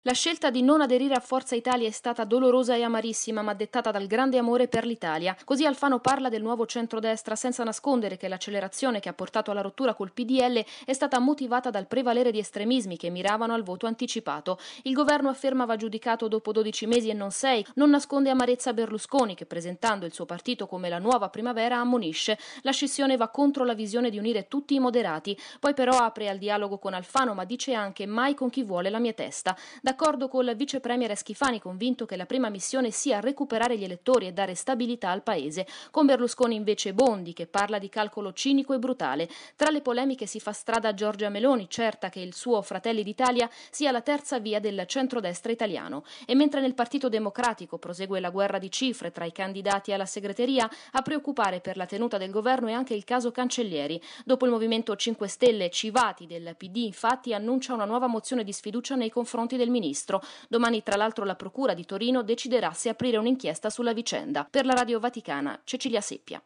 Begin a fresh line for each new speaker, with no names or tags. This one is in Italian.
La scelta di non aderire a Forza Italia è stata dolorosa e amarissima, ma dettata dal grande amore per l'Italia. Così Alfano parla del nuovo centrodestra senza nascondere che l'accelerazione che ha portato alla rottura col PDL è stata motivata dal prevalere di estremismi che miravano al voto anticipato. Il governo afferma va giudicato dopo 12 mesi e non 6. Non nasconde amarezza Berlusconi che, presentando il suo partito come la nuova primavera, ammonisce. La scissione va contro la visione di unire tutti i moderati. Poi però apre al dialogo con Alfano, ma dice anche mai con chi vuole la mia testa. D'accordo col vice premier Schifani, convinto che la prima missione sia recuperare gli elettori e dare stabilità al paese. Con Berlusconi invece Bondi, che parla di calcolo cinico e brutale. Tra le polemiche si fa strada Giorgia Meloni, certa che il suo Fratelli d'Italia sia la terza via del centrodestra italiano. E mentre nel Partito Democratico prosegue la guerra di cifre tra i candidati alla segreteria, a preoccupare per la tenuta del governo è anche il caso Cancellieri. Dopo il Movimento 5 Stelle, Civati del PD infatti annuncia una nuova mozione di sfiducia nei confronti del ministro. Domani, tra l'altro, la Procura di Torino deciderà se aprire un'inchiesta sulla vicenda. Per la Radio Vaticana, Cecilia Seppia.